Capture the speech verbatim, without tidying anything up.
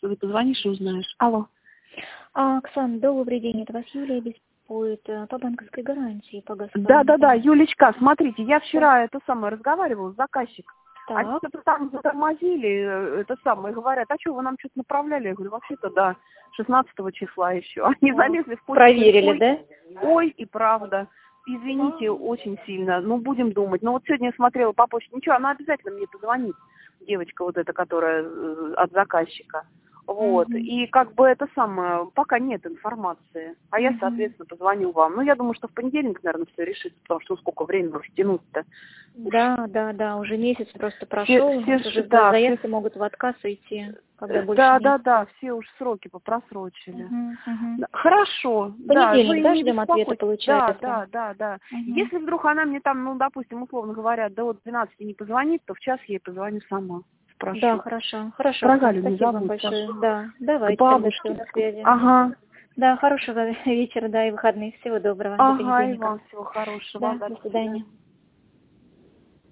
что ты позвонишь и узнаешь. Алло. А, Оксана, добрый день. Это вас Юлия беспокоит э, по банковской гарантии по Газпрому. Да-да-да, Юлечка, смотрите, я вчера это самое разговаривала с заказчиком. Они Так. что-то там затормозили, э, это самое, говорят, а что, вы нам что-то направляли? Я говорю, вообще-то да, шестнадцатого числа еще. Они Так. залезли в почту. Проверили, ой, да? ой, и правда. Извините, А. очень сильно. Ну, будем думать. Но вот сегодня я смотрела по почте. Ничего, она обязательно мне позвонит. Девочка вот эта, которая э, от заказчика. Вот. Угу. И как бы это самое, пока нет информации. А я, Угу. соответственно, позвоню вам. Ну, я думаю, что в понедельник, наверное, все решится, потому что ну, сколько времени может тянуть-то. Да, да, да, уже месяц просто Все, прошел, у все, нас уже да, заявки все, могут в отказ уйти, когда больше да, нет. да, да, все уж сроки попросрочили. Угу, угу. Да, хорошо, да, Понедельник, вы да, не ждем ответа, беспокойтесь. Да, получается? да, да, да. Угу. Если вдруг она мне там, ну, допустим, условно говоря, до вот двенадцати не позвонит, то в час я ей позвоню сама, Да, спрошу. хорошо, хорошо, Про Оксана, Галю не спасибо вам забудьте. большое. Да, К давайте тогда все бабушке. на связи. Ага. Да, хорошего вечера, да, и выходных. Всего доброго. До Ага, и понедельника. вам всего хорошего. Да, Ага, до до свидания. свидания.